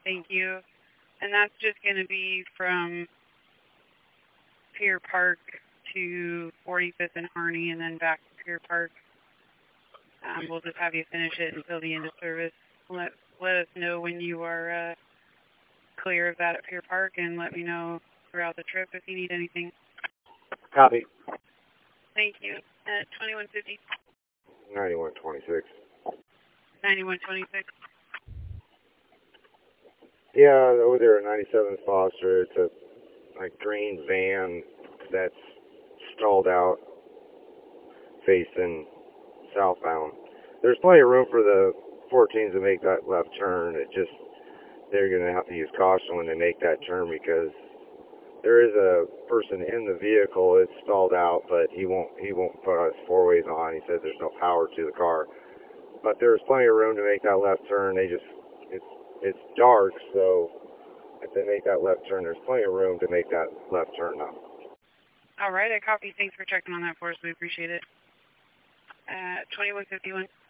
Thank you. And that's just going to be from Pier Park to 45th and Harney and then back to Pier Park. We'll just have you finish it until the end of service. Let us know when you are clear of that at Pier Park, and let me know throughout the trip if you need anything. Copy. Thank you. At 2150. 9126. 9126. Yeah, over there at 97 Foster, it's a green van that's stalled out facing southbound. There's plenty of room for the 14s to make that left turn. They're going to have to use caution when they make that turn because there is a person in the vehicle. It's stalled out, but he won't put his four-ways on. He says there's no power to the car. But there's plenty of room to make that left turn. It's dark, so if they make that left turn, there's plenty of room to make that left turn now. All right, I copy. Thanks for checking on that for us. We appreciate it. 2151.